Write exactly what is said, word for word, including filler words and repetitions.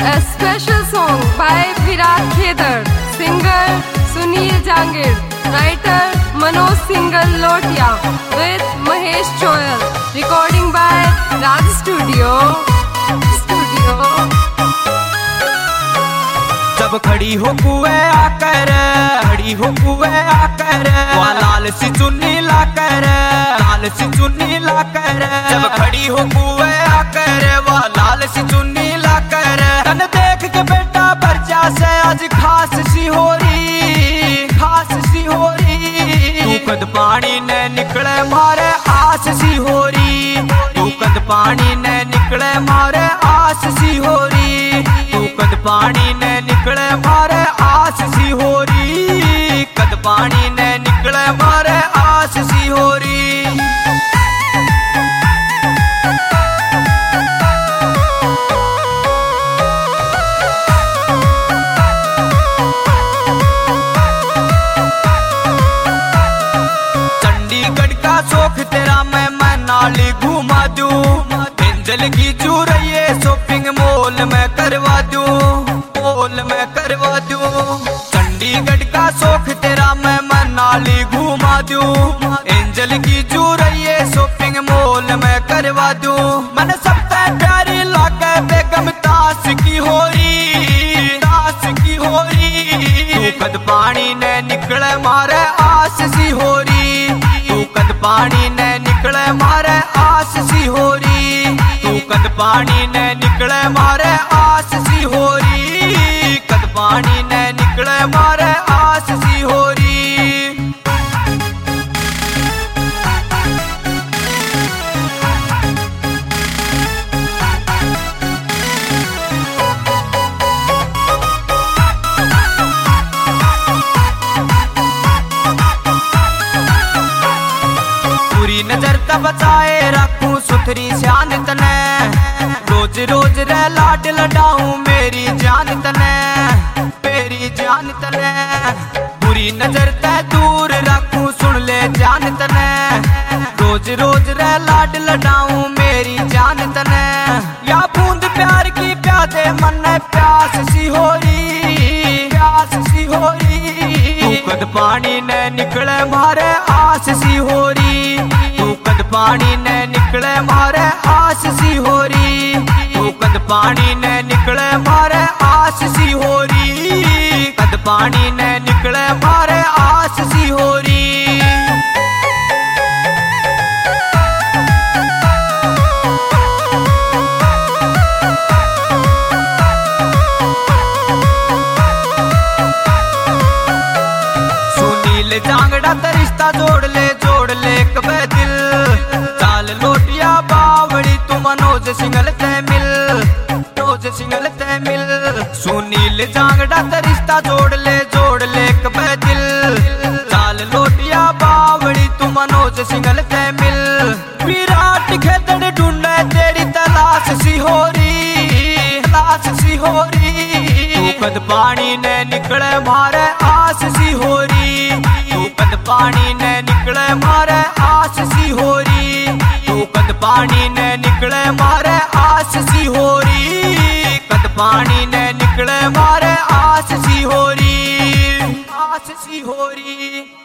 A special song by Virat Khedar, singer Sunil Jangir, writer Manoj Singhal Lotia, with Mahesh Choyal. Recording by Raj Studio. Studio. जब खड़ी हो कुए आकर, खड़ी हो कुए आकर, वहाँ लाल सी चुन्नी लाकर, लाल सी चुन्नी लाकर। जब खड़ी हो कुए आकर, वहाँ लाल सी चुन्नी लाकर। तन देख के बेटा बरचा से आज खास सी हो रही, खास सी हो रही। तू कद पानी ने निकले मारे आस सी हो रही, तू कद पानी ने निकले मारे आस सी हो रही, तू कद पानी ने निकले मारे आस सी हो रही, कद पानी ने निकले मारे आस सी हो रही। चंडीगढ़ का शौक तेरा मैं मनाली घुमा दूं, एंजल की चूरैये शॉपिंग मॉल में करवा दूं, मॉल में करवा दूं। चंडीगढ़ का शौक तेरा मैं मनाली घुमा दूं, एंजल की चूरैये शॉपिंग मॉल में करवा दूं। मैंने सबसे प्यारी लागे बेगम ताश की होरी, ताश की होरी। तू कद पानी ने निकले मारे आस सी होरी, तू कद पानी ने निकले मारे आस सी होरी, तू कद पानी ने निकले मारे आस सी होरी, कद पानी ने निकले मारे आस सी होरी। पूरी नजर का बचाए रखूं सुथरी शान तने, रोज रोज रे लाड लडाऊं मेरी जान तने, मेरी जान तने। पूरी नजर ते दूर रखूं सुन ले जान तने, रोज रोज रे लाड लडाऊं मेरी जान तने। या बूंद प्यार की प्यादे मन प्यास सी हो रही, प्यास सी हो रही। तू कद पानी ने निकले मारे आस सी हो रही, तू कद पानी ने निकले मारे आस सी हो रही, तू कद पानी ने निकले मारे आस सी हो रही, कद पानी ने निकले मारे आस सी हो रही। सुनील जांगड़ा ते रिश्ता जोड़ ले, जोड़ ले कबे दिल। चाल लोटिया बावड़ी तू मनोज सिंघल ते मिल, मनोज सिंघल ते मिल। सुनील जांगड़ा ते रिश्ता जोड़ ले, जोड़ ले कबे दिल। चाल लोटिया बावड़ी तू मनोज सिंघल ते मिल। विराट खेदड़ ढूंढे तेरी तलाश सी हो रही, तलाश सी हो रही। तू कद पानी ने निकले मारे आस सी हो रही, तू कद पानी ने निकले मारे आस सी हो रही, तू कद पानी ने निकले मारे आस सी हो रही, कद पानी ने निकले मारे आस सी हो रही, आस सी हो रही।